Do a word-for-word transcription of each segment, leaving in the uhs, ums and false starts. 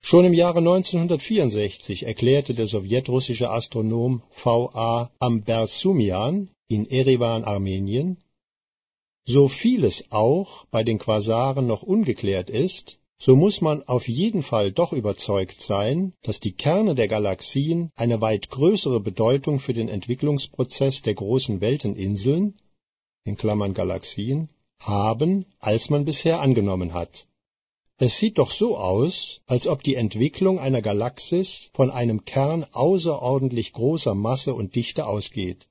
Schon im Jahre neunzehnhundertvierundsechzig erklärte der sowjetrussische Astronom V A Ambersumian in Eriwan, Armenien: So vieles auch bei den Quasaren noch ungeklärt ist, so muss man auf jeden Fall doch überzeugt sein, dass die Kerne der Galaxien eine weit größere Bedeutung für den Entwicklungsprozess der großen Welteninseln in Klammern Galaxien haben, als man bisher angenommen hat. Es sieht doch so aus, als ob die Entwicklung einer Galaxis von einem Kern außerordentlich großer Masse und Dichte ausgeht.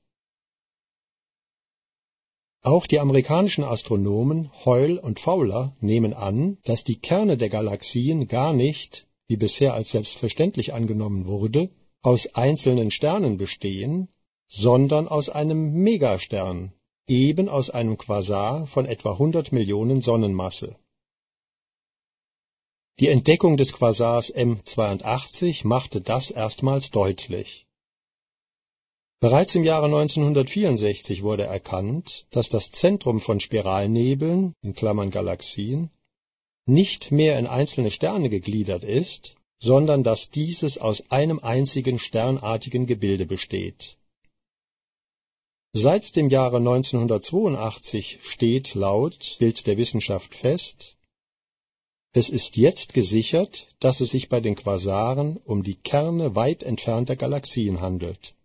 Auch die amerikanischen Astronomen Hoyle und Fowler nehmen an, dass die Kerne der Galaxien gar nicht, wie bisher als selbstverständlich angenommen wurde, aus einzelnen Sternen bestehen, sondern aus einem Megastern, eben aus einem Quasar von etwa hundert Millionen Sonnenmasse. Die Entdeckung des Quasars M zweiundachtzig machte das erstmals deutlich. Bereits im Jahre neunzehnhundertvierundsechzig wurde erkannt, dass das Zentrum von Spiralnebeln in Klammern Galaxien nicht mehr in einzelne Sterne gegliedert ist, sondern dass dieses aus einem einzigen sternartigen Gebilde besteht. Seit dem Jahre neunzehnhundertzweiundachtzig steht laut Bild der Wissenschaft fest: Es ist jetzt gesichert, dass es sich bei den Quasaren um die Kerne weit entfernter Galaxien handelt.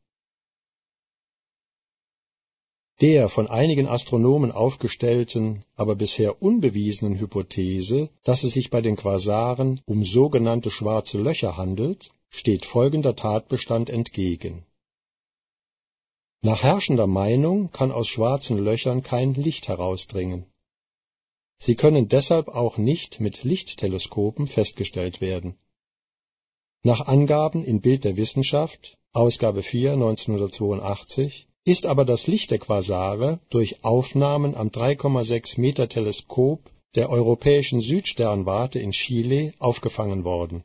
Der von einigen Astronomen aufgestellten, aber bisher unbewiesenen Hypothese, dass es sich bei den Quasaren um sogenannte schwarze Löcher handelt, steht folgender Tatbestand entgegen. Nach herrschender Meinung kann aus schwarzen Löchern kein Licht herausdringen. Sie können deshalb auch nicht mit Lichtteleskopen festgestellt werden. Nach Angaben in Bild der Wissenschaft, Ausgabe vier, neunzehnhundertzweiundachtzig, ist aber das Licht der Quasare durch Aufnahmen am drei Komma sechs Meter Teleskop der Europäischen Südsternwarte in Chile aufgefangen worden.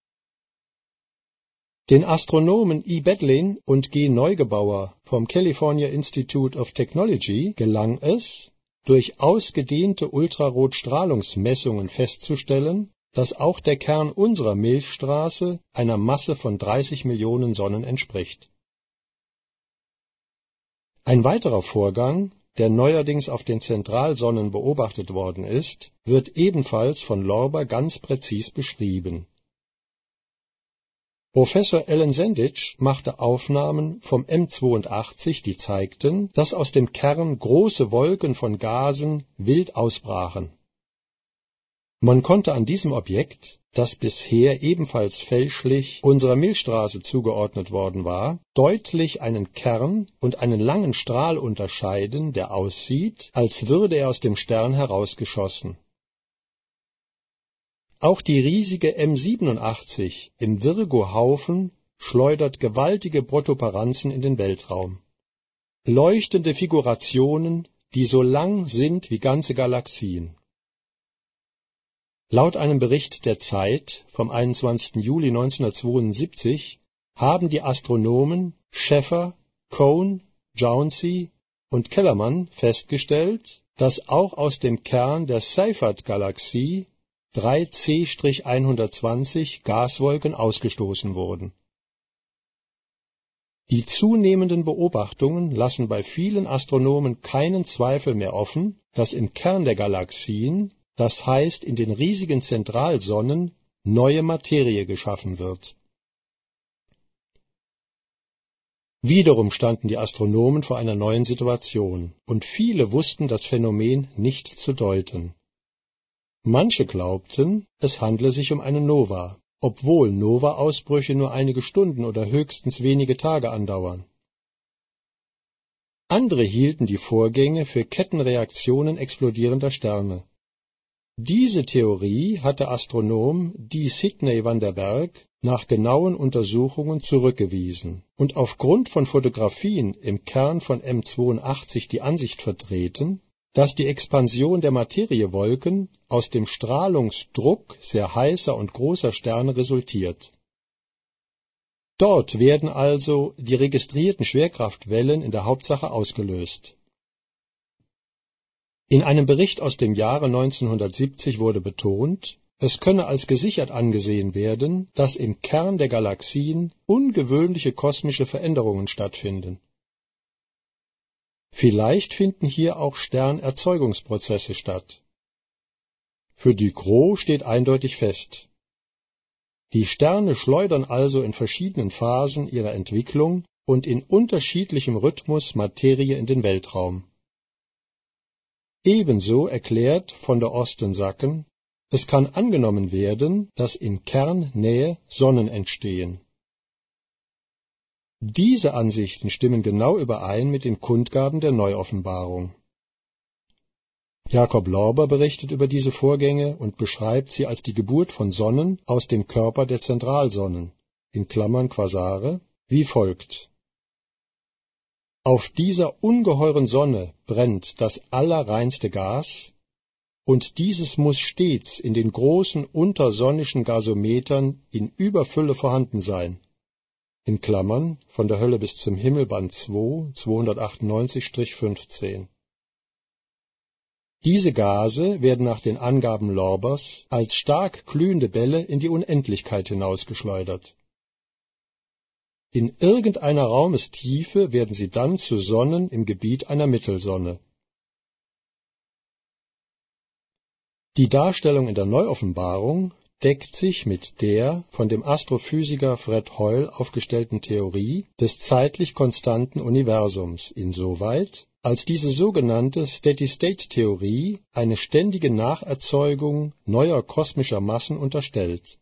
Den Astronomen E. Bedlin und G. Neugebauer vom California Institute of Technology gelang es, durch ausgedehnte Ultrarotstrahlungsmessungen festzustellen, dass auch der Kern unserer Milchstraße einer Masse von dreißig Millionen Sonnen entspricht. Ein weiterer Vorgang, der neuerdings auf den Zentralsonnen beobachtet worden ist, wird ebenfalls von Lorber ganz präzis beschrieben. Professor Alan Sandage machte Aufnahmen vom M zweiundachtzig, die zeigten, dass aus dem Kern große Wolken von Gasen wild ausbrachen. Man konnte an diesem Objekt, das bisher ebenfalls fälschlich unserer Milchstraße zugeordnet worden war, deutlich einen Kern und einen langen Strahl unterscheiden, der aussieht, als würde er aus dem Stern herausgeschossen. Auch die riesige M siebenundachtzig im Virgo-Haufen schleudert gewaltige Protuberanzen in den Weltraum. Leuchtende Figurationen, die so lang sind wie ganze Galaxien. Laut einem Bericht der Zeit vom einundzwanzigsten Juli neunzehnhundertzweiundsiebzig haben die Astronomen Schäfer, Cohn, Jauncey und Kellerman festgestellt, dass auch aus dem Kern der Seyfert-Galaxie drei C hundertzwanzig Gaswolken ausgestoßen wurden. Die zunehmenden Beobachtungen lassen bei vielen Astronomen keinen Zweifel mehr offen, dass im Kern der Galaxien, das heißt in den riesigen Zentralsonnen, neue Materie geschaffen wird. Wiederum standen die Astronomen vor einer neuen Situation, und viele wussten das Phänomen nicht zu deuten. Manche glaubten, es handle sich um eine Nova, obwohl Nova-Ausbrüche nur einige Stunden oder höchstens wenige Tage andauern. Andere hielten die Vorgänge für Kettenreaktionen explodierender Sterne. Diese Theorie hatte Astronom D. Sidney van der Berg nach genauen Untersuchungen zurückgewiesen und aufgrund von Fotografien im Kern von M zweiundachtzig die Ansicht vertreten, dass die Expansion der Materiewolken aus dem Strahlungsdruck sehr heißer und großer Sterne resultiert. Dort werden also die registrierten Schwerkraftwellen in der Hauptsache ausgelöst. In einem Bericht aus dem Jahre neunzehnhundertsiebzig wurde betont, es könne als gesichert angesehen werden, dass im Kern der Galaxien ungewöhnliche kosmische Veränderungen stattfinden. Vielleicht finden hier auch Sternerzeugungsprozesse statt. Für Ducrot steht eindeutig fest: Die Sterne schleudern also in verschiedenen Phasen ihrer Entwicklung und in unterschiedlichem Rhythmus Materie in den Weltraum. Ebenso erklärt von der Osten-Sacken, es kann angenommen werden, dass in Kernnähe Sonnen entstehen. Diese Ansichten stimmen genau überein mit den Kundgaben der Neuoffenbarung. Jakob Lorber berichtet über diese Vorgänge und beschreibt sie als die Geburt von Sonnen aus dem Körper der Zentralsonnen, in Klammern Quasare, wie folgt: Auf dieser ungeheuren Sonne brennt das allerreinste Gas, und dieses muss stets in den großen untersonnischen Gasometern in Überfülle vorhanden sein. In Klammern von der Hölle bis zum Himmel Band zwei, zweihundertachtundneunzig fünfzehn. Diese Gase werden nach den Angaben Lorbers als stark glühende Bälle in die Unendlichkeit hinausgeschleudert. In irgendeiner Raumestiefe werden sie dann zu Sonnen im Gebiet einer Mittelsonne. Die Darstellung in der Neuoffenbarung deckt sich mit der von dem Astrophysiker Fred Hoyle aufgestellten Theorie des zeitlich konstanten Universums insoweit, als diese sogenannte Steady-State-Theorie eine ständige Nacherzeugung neuer kosmischer Massen unterstellt.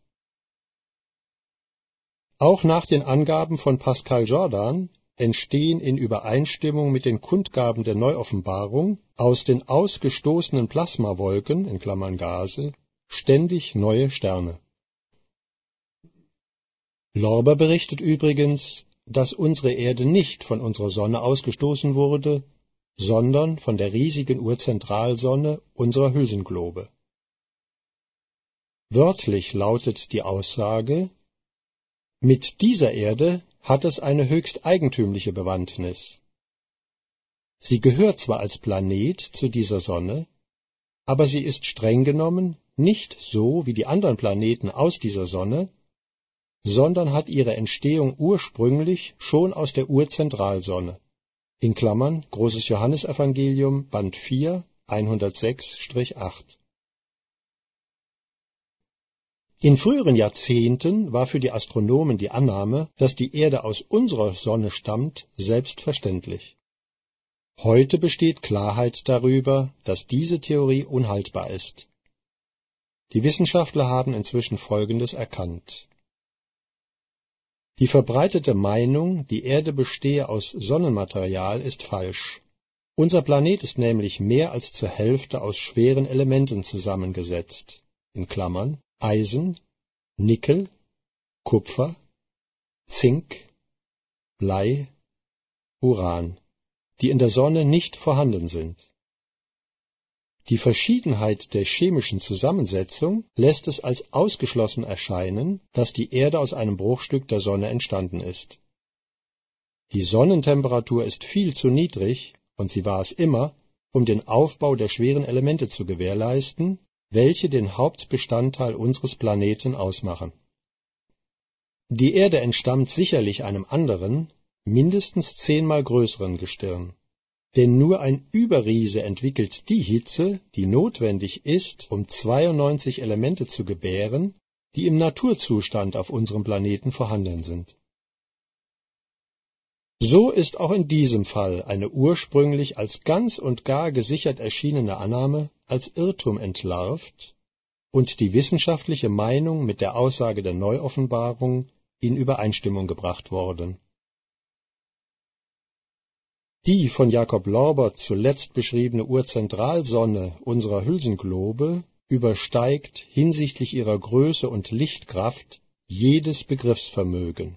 Auch nach den Angaben von Pascal Jordan entstehen in Übereinstimmung mit den Kundgaben der Neuoffenbarung aus den ausgestoßenen Plasmawolken in Klammern Gase ständig neue Sterne. Lorber berichtet übrigens, dass unsere Erde nicht von unserer Sonne ausgestoßen wurde, sondern von der riesigen Urzentralsonne unserer Hülsenglobe. Wörtlich lautet die Aussage: Mit dieser Erde hat es eine höchst eigentümliche Bewandtnis. Sie gehört zwar als Planet zu dieser Sonne, aber sie ist streng genommen nicht so wie die anderen Planeten aus dieser Sonne, sondern hat ihre Entstehung ursprünglich schon aus der Urzentralsonne. In Klammern Großes Johannesevangelium, Band vier, hundertsechs acht. In früheren Jahrzehnten war für die Astronomen die Annahme, dass die Erde aus unserer Sonne stammt, selbstverständlich. Heute besteht Klarheit darüber, dass diese Theorie unhaltbar ist. Die Wissenschaftler haben inzwischen Folgendes erkannt: Die verbreitete Meinung, die Erde bestehe aus Sonnenmaterial, ist falsch. Unser Planet ist nämlich mehr als zur Hälfte aus schweren Elementen zusammengesetzt, in Klammern Eisen, Nickel, Kupfer, Zink, Blei, Uran, die in der Sonne nicht vorhanden sind. Die Verschiedenheit der chemischen Zusammensetzung lässt es als ausgeschlossen erscheinen, dass die Erde aus einem Bruchstück der Sonne entstanden ist. Die Sonnentemperatur ist viel zu niedrig, und sie war es immer, um den Aufbau der schweren Elemente zu gewährleisten, welche den Hauptbestandteil unseres Planeten ausmachen. Die Erde entstammt sicherlich einem anderen, mindestens zehnmal größeren Gestirn. Denn nur ein Überriese entwickelt die Hitze, die notwendig ist, um zweiundneunzig Elemente zu gebären, die im Naturzustand auf unserem Planeten vorhanden sind. So ist auch in diesem Fall eine ursprünglich als ganz und gar gesichert erschienene Annahme als Irrtum entlarvt und die wissenschaftliche Meinung mit der Aussage der Neuoffenbarung in Übereinstimmung gebracht worden. Die von Jakob Lorber zuletzt beschriebene Urzentralsonne unserer Hülsenglobe übersteigt hinsichtlich ihrer Größe und Lichtkraft jedes Begriffsvermögen.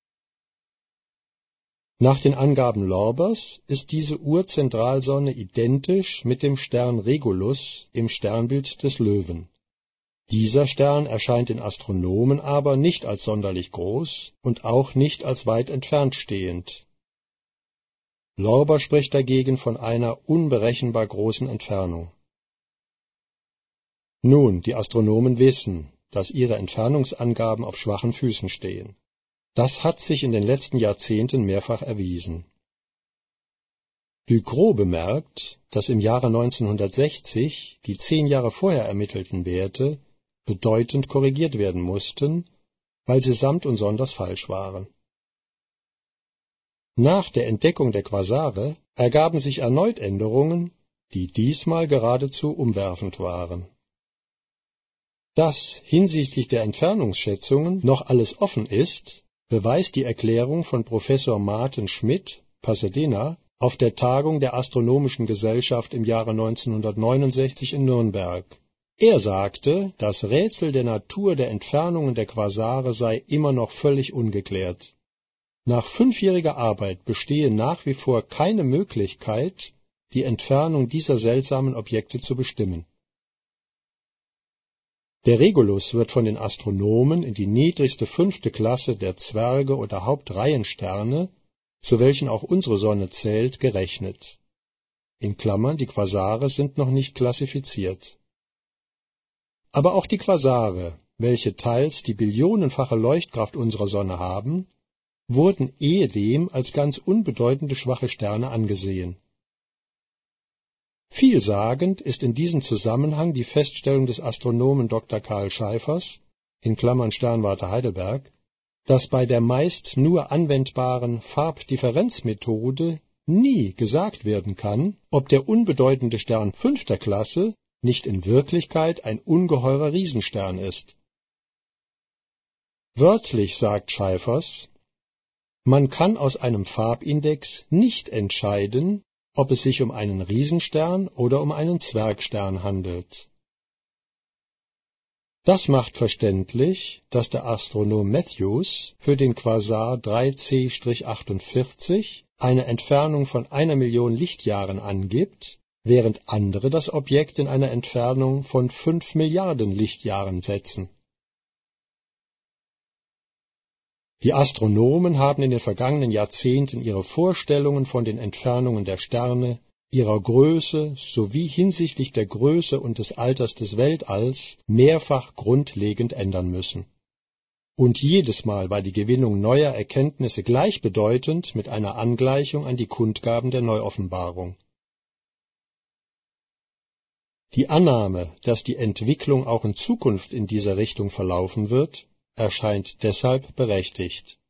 Nach den Angaben Lorbers ist diese Urzentralsonne identisch mit dem Stern Regulus im Sternbild des Löwen. Dieser Stern erscheint den Astronomen aber nicht als sonderlich groß und auch nicht als weit entfernt stehend. Lorber spricht dagegen von einer unberechenbar großen Entfernung. Nun, die Astronomen wissen, dass ihre Entfernungsangaben auf schwachen Füßen stehen. Das hat sich in den letzten Jahrzehnten mehrfach erwiesen. Ducrot bemerkt, dass im Jahre neunzehnhundertsechzig die zehn Jahre vorher ermittelten Werte bedeutend korrigiert werden mussten, weil sie samt und sonders falsch waren. Nach der Entdeckung der Quasare ergaben sich erneut Änderungen, die diesmal geradezu umwerfend waren. Dass hinsichtlich der Entfernungsschätzungen noch alles offen ist, beweist die Erklärung von Professor Martin Schmidt, Pasadena, auf der Tagung der Astronomischen Gesellschaft im Jahre neunzehnhundertneunundsechzig in Nürnberg. Er sagte, das Rätsel der Natur der Entfernungen der Quasare sei immer noch völlig ungeklärt. Nach fünfjähriger Arbeit bestehe nach wie vor keine Möglichkeit, die Entfernung dieser seltsamen Objekte zu bestimmen. Der Regulus wird von den Astronomen in die niedrigste fünfte Klasse der Zwerge oder Hauptreihensterne, zu welchen auch unsere Sonne zählt, gerechnet. In Klammern, die Quasare sind noch nicht klassifiziert. Aber auch die Quasare, welche teils die billionenfache Leuchtkraft unserer Sonne haben, wurden ehedem als ganz unbedeutende schwache Sterne angesehen. Vielsagend ist in diesem Zusammenhang die Feststellung des Astronomen Doktor Karl Scheifers, in Klammern Sternwarte Heidelberg, dass bei der meist nur anwendbaren Farbdifferenzmethode nie gesagt werden kann, ob der unbedeutende Stern fünfter Klasse nicht in Wirklichkeit ein ungeheurer Riesenstern ist. Wörtlich sagt Scheifers, man kann aus einem Farbindex nicht entscheiden, ob es sich um einen Riesenstern oder um einen Zwergstern handelt. Das macht verständlich, dass der Astronom Matthews für den Quasar drei C achtundvierzig eine Entfernung von einer Million Lichtjahren angibt, während andere das Objekt in einer Entfernung von fünf Milliarden Lichtjahren setzen. Die Astronomen haben in den vergangenen Jahrzehnten ihre Vorstellungen von den Entfernungen der Sterne, ihrer Größe sowie hinsichtlich der Größe und des Alters des Weltalls mehrfach grundlegend ändern müssen. Und jedes Mal war die Gewinnung neuer Erkenntnisse gleichbedeutend mit einer Angleichung an die Kundgaben der Neuoffenbarung. Die Annahme, dass die Entwicklung auch in Zukunft in dieser Richtung verlaufen wird, erscheint deshalb berechtigt.